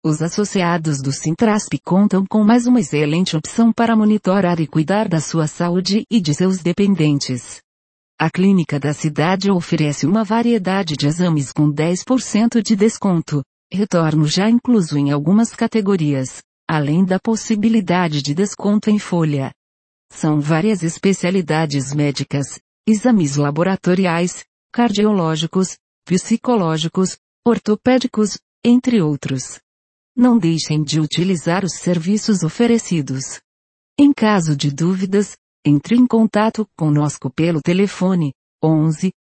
Os associados do Sintrasp contam com mais uma excelente opção para monitorar e cuidar da sua saúde e de seus dependentes. A clínica da cidade oferece uma variedade de exames com 10% de desconto, retorno já incluso em algumas categorias, além da possibilidade de desconto em folha. São várias especialidades médicas, exames laboratoriais, cardiológicos, psicológicos, ortopédicos, entre outros. Não deixem de utilizar os serviços oferecidos. Em caso de dúvidas, entre em contato conosco pelo telefone 11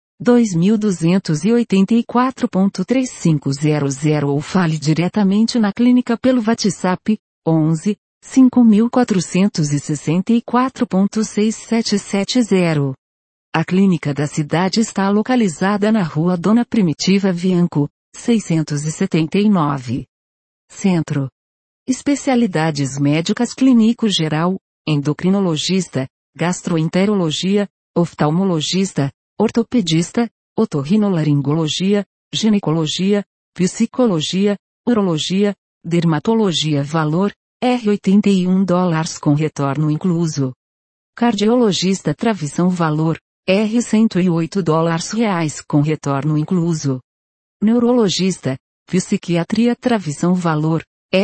2284.3500 ou fale diretamente na clínica pelo WhatsApp 11 5464.6770. A clínica da cidade está localizada na Rua Dona Primitiva Vianco, 679. Centro. Especialidades médicas: clínico geral, endocrinologista, gastroenterologia, oftalmologista, ortopedista, otorrinolaringologia, ginecologia, psicologia, urologia, dermatologia. Valor, R$81 com retorno incluso. Cardiologista, travição. Valor, R$108 com retorno incluso. Neurologista, psiquiatria, travição. Valor,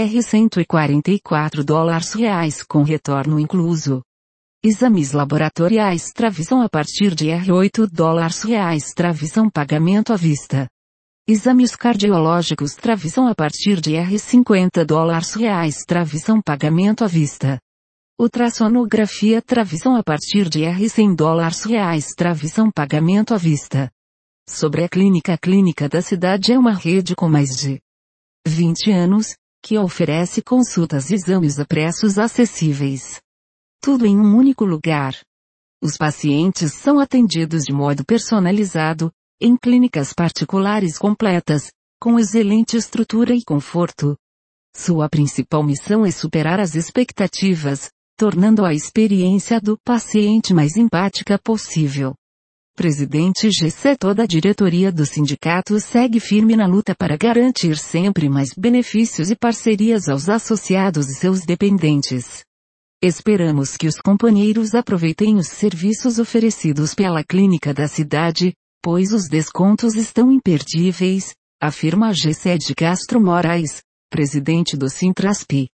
R$144 com retorno incluso. Exames laboratoriais, travição a partir de R$8, travição pagamento à vista. Exames cardiológicos, travição a partir de R$50, travição pagamento à vista. Ultrassonografia, travição a partir de R$100, travição pagamento à vista. Sobre a clínica da cidade é uma rede com mais de 20 anos, que oferece consultas e exames a preços acessíveis. Tudo em um único lugar. Os pacientes são atendidos de modo personalizado, em clínicas particulares completas, com excelente estrutura e conforto. Sua principal missão é superar as expectativas, tornando a experiência do paciente mais empática possível. Presidente GC. Toda a diretoria do sindicato segue firme na luta para garantir sempre mais benefícios e parcerias aos associados e seus dependentes. Esperamos que os companheiros aproveitem os serviços oferecidos pela clínica da cidade, pois os descontos estão imperdíveis, afirma GC de Castro Moraes, presidente do Sintrasp.